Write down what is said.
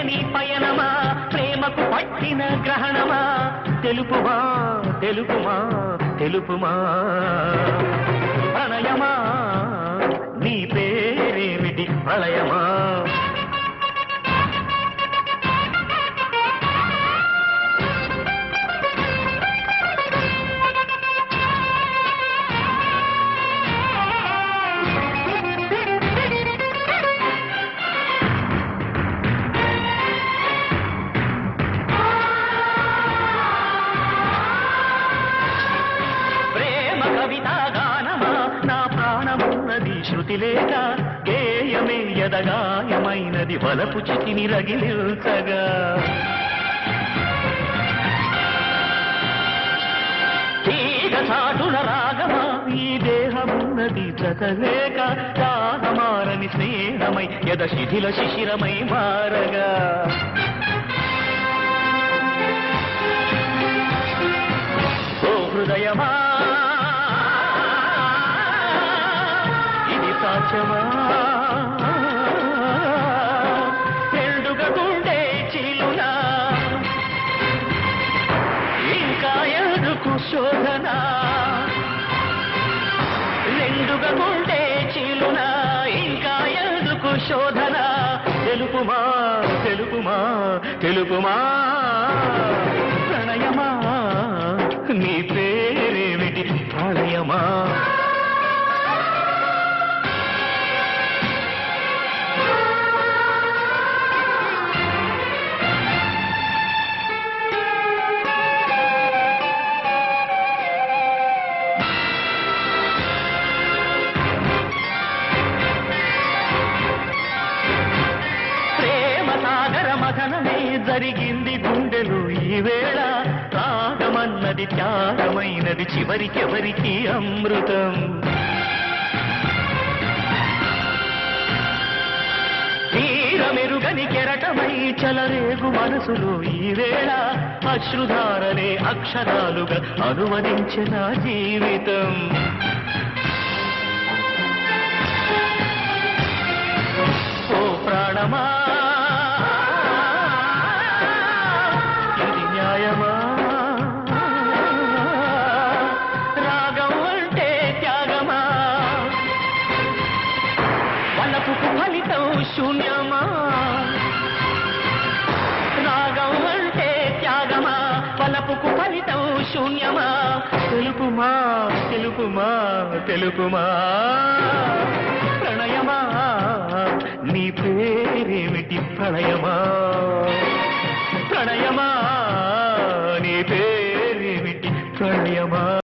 తెలియని పయనమా ప్రేమకు పట్టిన గ్రహణమా తెలుపుమా తెలుపుమా తెలుపుమా ప్రణయమా నీ పేరేమిటి ప్రళయమా శృతి లేక గేయమే యదగాయమైనది వలపు చితిని రగిలిల్చగా తీగ చాటున రాగమా ఈ దేహమున్నది జతలేక రాగమారని స్నేహమై యద శిథిల శిశిరమై మారగా ఓ హృదయమా ఎండుగా గుండె చీలునా ఇంకా ఎందుకు శోధన రెండుగా గుండె చీలునా ఇంకా ఎందుకు శోధన తెలుపుమా తెలుపుమా తెలుపుమా ప్రణయమా నీ పేరేమిటి ప్రళయమా మథనమే జరిగింది గుండెలు ఈ వేళ రాగమన్నది త్యాగమైనది చివరికెవరికి అమృతం తీరమెరుగని కెరటమై చలరేగు మనసులు ఈ వేళ అశ్రుధారలే అక్షరాలుగా అనువదించిన జీవితం ఓ ప్రాణమా రాగం అంటే త్యాగమా వలపుకు ఫలితం శూన్యమా రాగం అంటే త్యాగమా వలపుకు ఫలితం శూన్యమా తెలుపుమా తెలుపుమా తెలుపుమా ప్రణయమా నీ పేరేమిటి ప్రళయమా